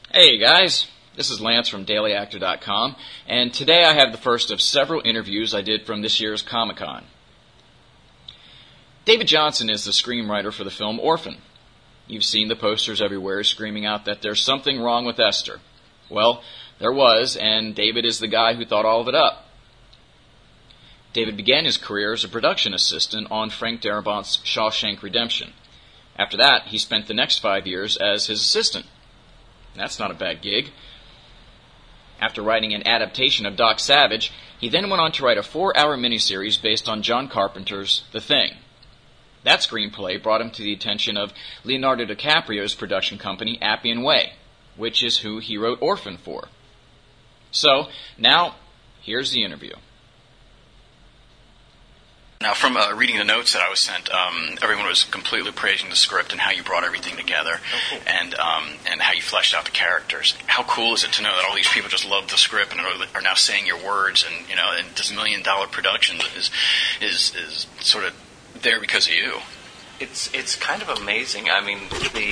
Hey guys, this is Lance from DailyActor.com, and today I have the first of several interviews I did from this year's Comic-Con. David Johnson is the screenwriter for the film Orphan. You've seen the posters everywhere screaming out that there's something wrong with Esther. Well, there was, and David is the guy who thought all of it up. David began his career as a production assistant on Frank Darabont's Shawshank Redemption. After that, he spent the next 5 years as his assistant. That's not a bad gig. After writing an adaptation of Doc Savage, he then went on to write a 4-hour miniseries based on John Carpenter's The Thing. That screenplay brought him to the attention of Leonardo DiCaprio's production company, Appian Way, which is who he wrote Orphan for. So, now, here's the interview. Now, from reading the notes that I was sent, everyone was completely praising the script and how you brought everything together, and how you fleshed out the characters. How cool is it to know that all these people just love the script and are now saying your words, and and this $1 million production is sort of there because of you. It's kind of amazing. I mean,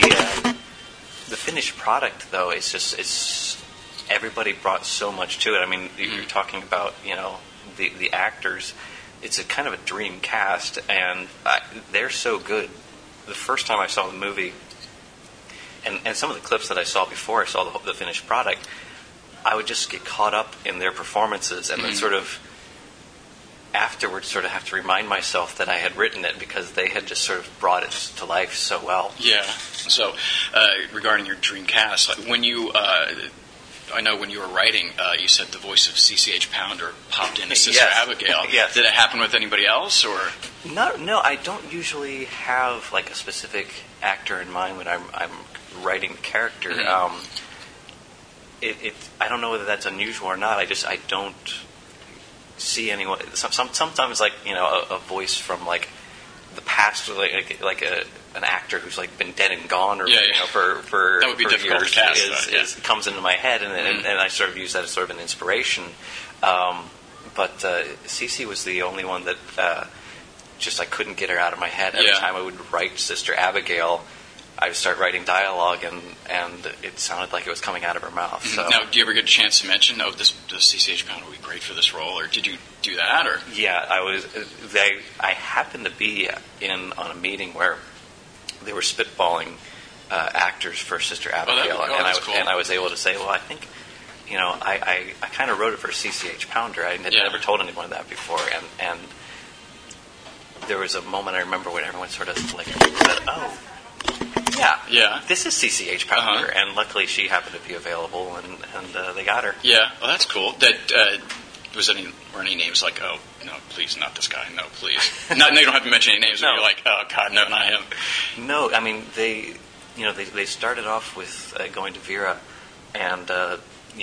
the finished product though it's everybody brought so much to it. I mean, you're talking about the actors. It's a kind of a dream cast, and they're so good. The first time I saw the movie, and some of the clips that I saw before I saw the finished product, I would just get caught up in their performances, and then sort of afterwards sort of have to remind myself that I had written it because they had just sort of brought it to life so well. Yeah. So, regarding your dream cast, like when you... I know when you were writing, you said the voice of CCH Pounder popped in as Sister Abigail. Yes. Did it happen with anybody else, or? No, I don't usually have like a specific actor in mind when I'm writing the character. Mm-hmm. I don't know whether that's unusual or not. I don't see anyone. Sometimes like a voice from like the past, like an actor who's like been dead and gone, or for that would be for difficult years, to cast, comes into my head, and I sort of use that as sort of an inspiration. But Cece was the only one that just I couldn't get her out of my head. Every time I would write Sister Abigail, I would start writing dialogue, and it sounded like it was coming out of her mouth. So. Now, do you ever get a chance to mention, the CCH Pounder would be great for this role, or did you do that? Or yeah, I happened to be on a meeting where they were spitballing actors for Sister Abigail, and I was able to say, well, I think I kind of wrote it for CCH Pounder. I had never told anyone that before, and there was a moment I remember when everyone sort of like said, oh. Yeah, this is CCH Pounder, and luckily she happened to be available, and they got her. Yeah, well, that's cool. Were any names like, oh, no, please, not this guy, no, please. No, you don't have to mention any names, no. But you're like, oh, God, no, not him. No, I mean, they started off with going to Vera, and, I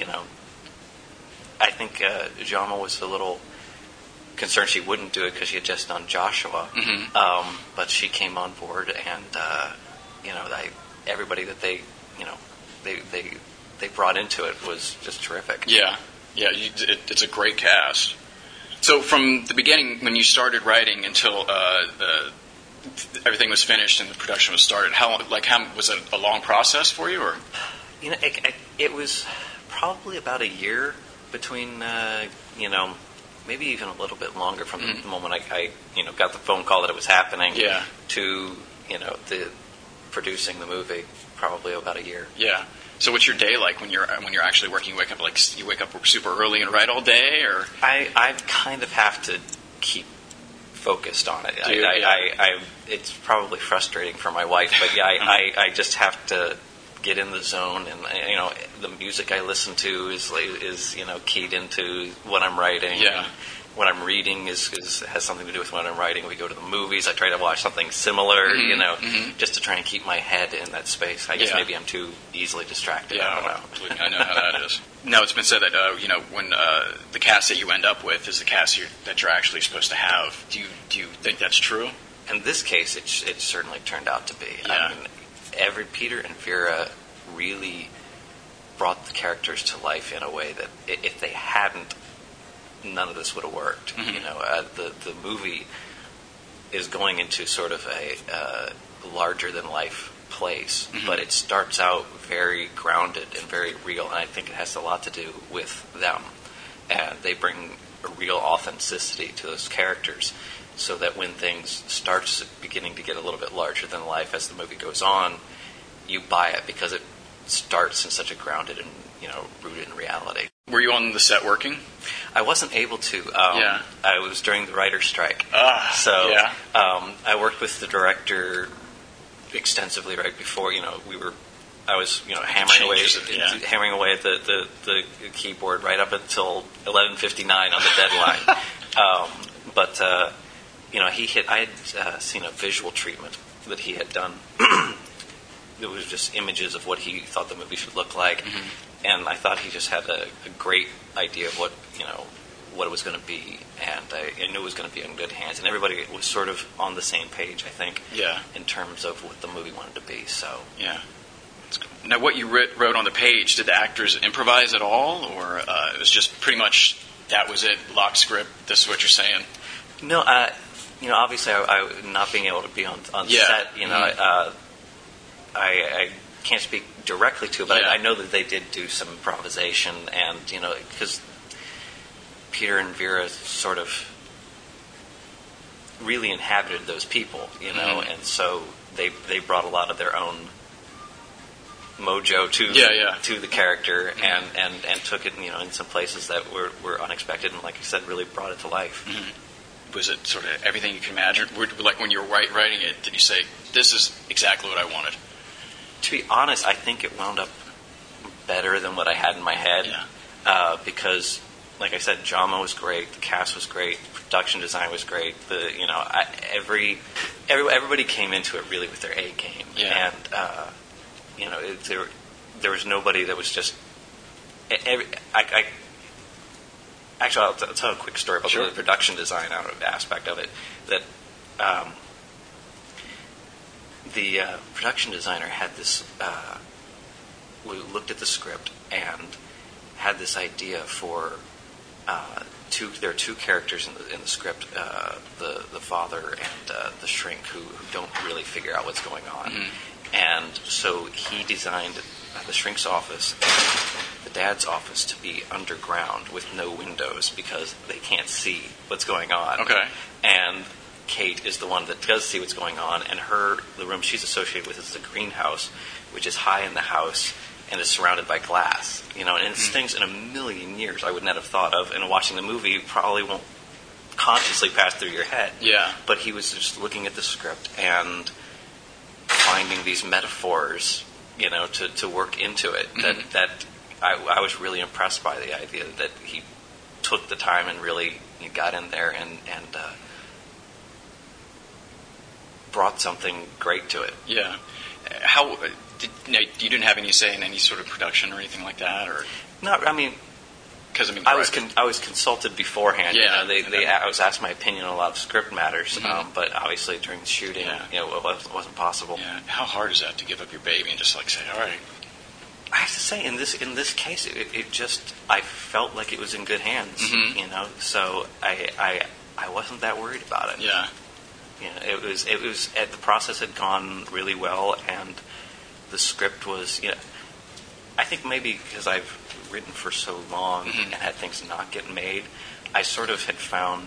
think Jama was a little concerned she wouldn't do it because she had just done Joshua, but she came on board, and... everybody that they brought into it was just terrific. Yeah, it's a great cast. So from the beginning, when you started writing until everything was finished and the production was started, how was it a long process for you, or? It was probably about a year between maybe even a little bit longer from the moment I got the phone call that it was happening to the producing the movie, probably about a year. Yeah. So what's your day like when you're actually working? You wake up super early and write all day, or? I kind of have to keep focused on it. It's probably frustrating for my wife, but I just have to get in the zone, and the music I listen to is keyed into what I'm writing. Yeah. What I'm reading has something to do with what I'm writing. We go to the movies. I try to watch something similar, just to try and keep my head in that space. I guess maybe I'm too easily distracted. Yeah, I don't know. Absolutely. I know how that is. Now, it's been said that when the cast that you end up with is the cast that you're actually supposed to have. Do you think that's true? In this case, it certainly turned out to be. Yeah. I mean, Peter and Vera really brought the characters to life in a way that if they hadn't, none of this would have worked. The movie is going into sort of a larger than life place, but it starts out very grounded and very real, and I think it has a lot to do with them. And they bring a real authenticity to those characters, so that when things starts beginning to get a little bit larger than life as the movie goes on, you buy it because it starts in such a grounded and rooted in reality. Were you on the set working? I wasn't able to. I was during the writer's strike. I worked with the director extensively right before. I was hammering away at the keyboard right up until 11:59 on the deadline. I had seen a visual treatment that he had done. It was just images of what he thought the movie should look like, and I thought he just had a great idea of what it was going to be, and I knew it was going to be in good hands, and everybody was sort of on the same page, I think, in terms of what the movie wanted to be. So now, what you wrote on the page, did the actors improvise at all, or it was just pretty much that was it, lock script, this is what you're saying? No, obviously I not being able to be on set, I can't speak directly to it, but I know that they did do some improvisation, and because Peter and Vera sort of really inhabited those people, and so they brought a lot of their own mojo to the character, and took it in some places that were unexpected, and like you said, really brought it to life. Was it sort of everything you can imagine? Like when you were writing it, did you say, this is exactly what I wanted? To be honest, I think it wound up better than what I had in my head, because, like I said, drama was great, the cast was great, production design was great. Everybody came into it really with their A game, and there was nobody that was just. Actually, I'll tell a quick story about the production design aspect of it. That the production designer had this. We looked at the script and had this idea for there are two characters in the script, the father and the shrink, who don't really figure out what's going on, and so he designed the shrink's office, the dad's office, to be underground with no windows because they can't see what's going on. Okay. And Kate is the one that does see what's going on, and the room she's associated with is the greenhouse, which is high in the house and is surrounded by glass. And it's things in a million years I would not have thought of, and watching the movie probably won't consciously pass through your head. Yeah. But he was just looking at the script and finding these metaphors, to work into it. That I was really impressed by the idea that he took the time and really got in there and brought something great to it. Yeah. How you didn't have any say in any sort of production or anything like that, or? No, I mean. Because I was consulted beforehand. Yeah. I was asked my opinion on a lot of script matters, but obviously during the shooting, it wasn't possible. Yeah. How hard is that to give up your baby and just say, all right? I have to say, in this case, it just, I felt like it was in good hands. So I wasn't that worried about it. Yeah. It was the process had gone really well, and the script was, I think maybe because I've written for so long and had things not get made, I sort of had find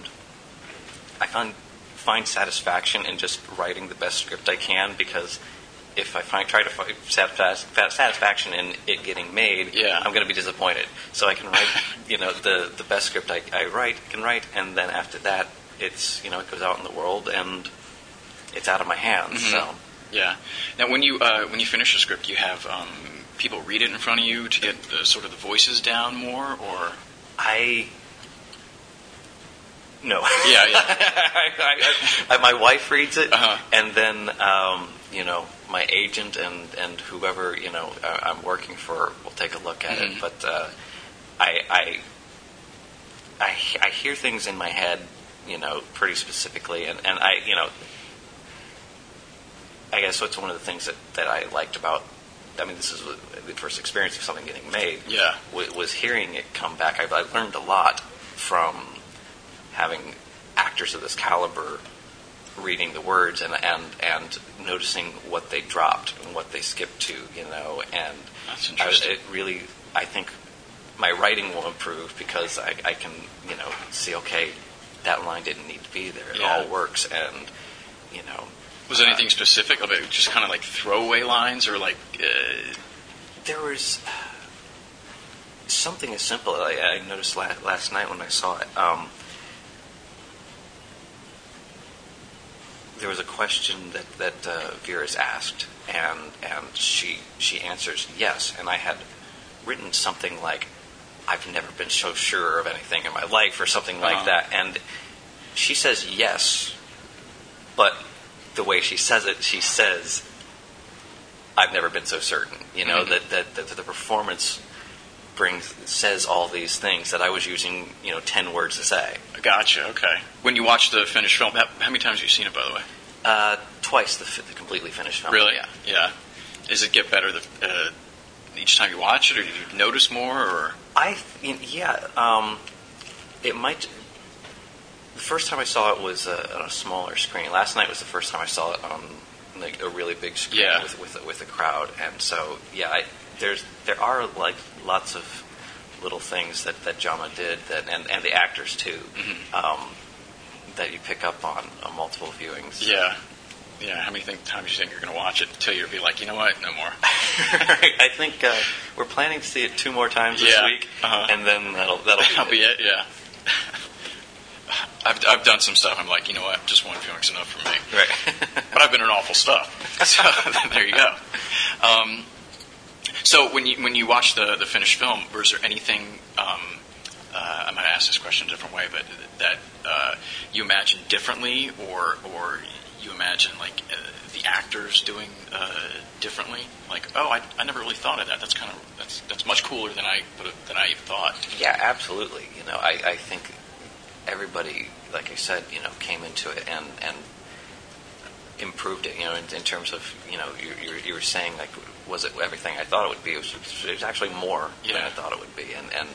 satisfaction in just writing the best script I can, because if I try to find satisfaction in it getting made, I'm going to be disappointed. So I can write, the best script I can write, and then after that, it's it goes out in the world and it's out of my hands. So yeah. Now, when you finish a script, you have people read it in front of you to get sort of the voices down more, or? No. Yeah. My wife reads it, and then my agent and whoever I'm working for will take a look at it. But I hear things in my head, pretty specifically, and I guess that's one of the things that I liked about. I mean, this is the first experience of something getting made. Yeah. Was hearing it come back. I learned a lot from having actors of this caliber reading the words and noticing what they dropped and what they skipped to, and That's interesting. I think my writing will improve because I can, see, okay, that line didn't need to be there. It all works, and, Was there anything specific of it, just kind of like throwaway lines, or like? There was something as simple. I noticed last night when I saw it. There was a question that Vera's asked, and she answers yes. And I had written something like, "I've never been so sure of anything in my life," or something like that. And she says yes, but the way she says it, she says, "I've never been so certain." That the performance says all these things that I was using 10 words to say. Gotcha. Okay. When you watch the finished film, how many times have you seen it, by the way? Twice, the completely finished film. Really? Yeah. Does it get better each time you watch it, or do you notice more? Or it might. The first time I saw it was on a smaller screen. Last night was the first time I saw it on like a really big screen with a crowd, and so there are like lots of little things that Jama did and the actors too, that you pick up on multiple viewings. Yeah. How many times do you think you're going to watch it until you'll be like, you know what, no more? Right. I think we're planning to see it 2 more times this week, and then that'll be it. Yeah. I've done some stuff. I'm like, you know what, just one viewing's enough for me. Right. But I've been in awful stuff. So there you go. So when you watch the finished film, was there anything? I might ask this question a different way, but that you imagine differently, or you imagine like the actors doing differently? Like, I never really thought of that. That's much cooler than I thought. Yeah, absolutely. I think everybody, like I said, came into it and improved it. In terms of you were saying, like, was it everything I thought it would be? It was actually more than I thought it would be, and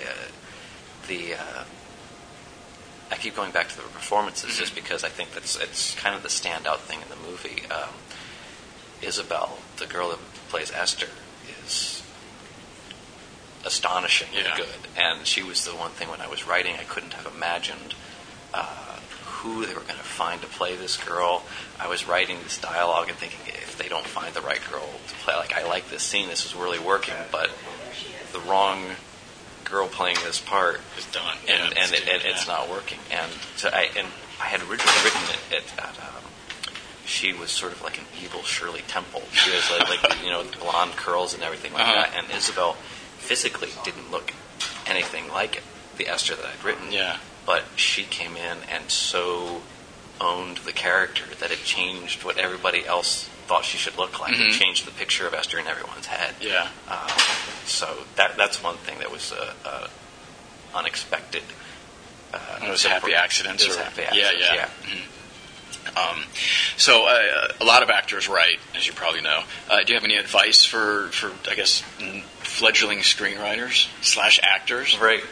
I keep going back to the performances just because I think it's kind of the standout thing in the movie. Isabel, the girl that plays Esther, is astonishingly good, and she was the one thing when I was writing I couldn't have imagined who they were going to find to play this girl. I was writing this dialogue and thinking, if they don't find the right girl to play, like, I like this scene, this is really working, but the wrong girl playing this part is done, and it's not working. And so I had originally written it at she was sort of like an evil Shirley Temple. She was like blonde curls and everything like that. And Isabel physically didn't look anything like it, the Esther that I'd written. Yeah. But she came in and so owned the character that it changed what everybody else thought she should look like. It changed the picture of Esther in everyone's head. Yeah. So that's one thing that was unexpected. It was a happy accident. It was happy accident. Yeah. So a lot of actors write, as you probably know. Do you have any advice for I guess fledgling screenwriters / actors? Right.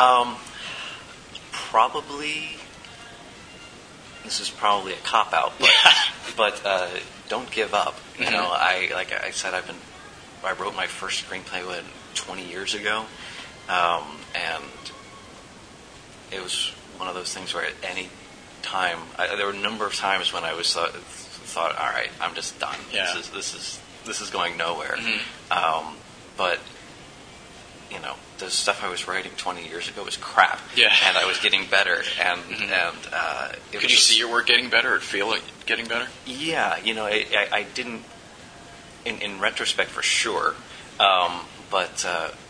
Probably. This is probably a cop out, but don't give up. Like I said, I wrote my first screenplay 20 years ago, and it was one of those things where at any time, there were a number of times when I was thought, all right, I'm just done. Yeah. This is going nowhere. But the stuff I was writing 20 years ago was crap. Yeah. And I was getting better. And Could you see your work getting better or feel it getting better? Yeah. I didn't, in retrospect for sure. But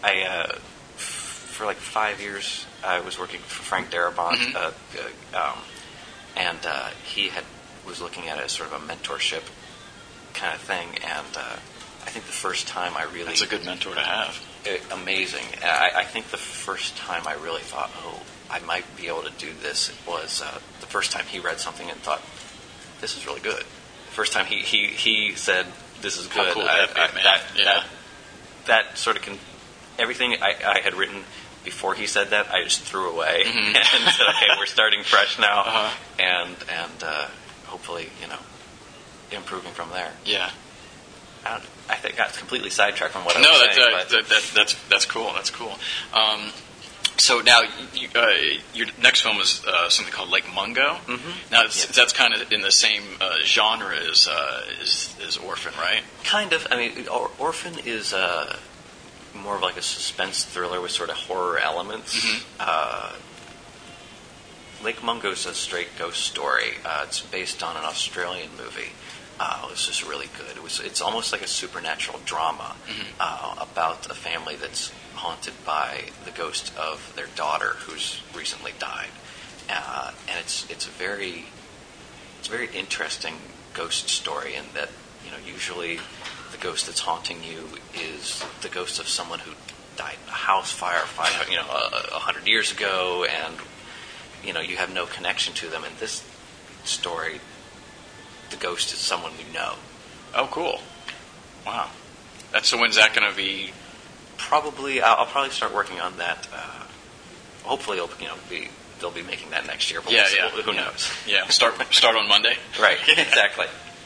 for like 5 years, I was working for Frank Darabont. And he was looking at it as sort of a mentorship kind of thing. And I think the first time I really... That's a good mentor to have. Amazing. I think the first time I really thought, I might be able to do this was the first time he read something and thought, this is really good. The first time he said, this is good. How cool would that be, man? That sort of everything I had written before he said that, I just threw away and said, okay, we're starting fresh now. And hopefully, improving from there. Yeah. I think I got completely sidetracked from what I was saying. That's cool. That's cool. So now, your next film is something called Lake Mungo. Mm-hmm. Now, that's kind of in the same genre as Orphan, right? Kind of. I mean, Orphan is more of like a suspense thriller with sort of horror elements. Mm-hmm. Lake Mungo is a straight ghost story. It's based on an Australian movie. It was just really good. It's almost like a supernatural drama about a family that's haunted by the ghost of their daughter who's recently died, and it's a very interesting ghost story in that usually the ghost that's haunting you is the ghost of someone who died in a house fire 100 years ago, and you have no connection to them. In this story, the ghost is someone you know. Oh, cool! Wow. So when's that going to be? Probably, I'll probably start working on that. Hopefully, they'll be making that next year. But who knows? Yeah, start on Monday. Right, exactly.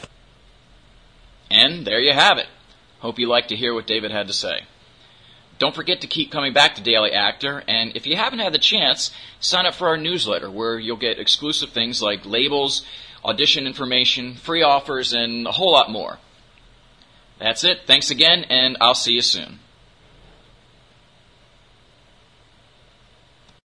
And there you have it. Hope you liked to hear what David had to say. Don't forget to keep coming back to Daily Actor, and if you haven't had the chance, sign up for our newsletter where you'll get exclusive things like labels, audition information, free offers, and a whole lot more. That's it. Thanks again, and I'll see you soon.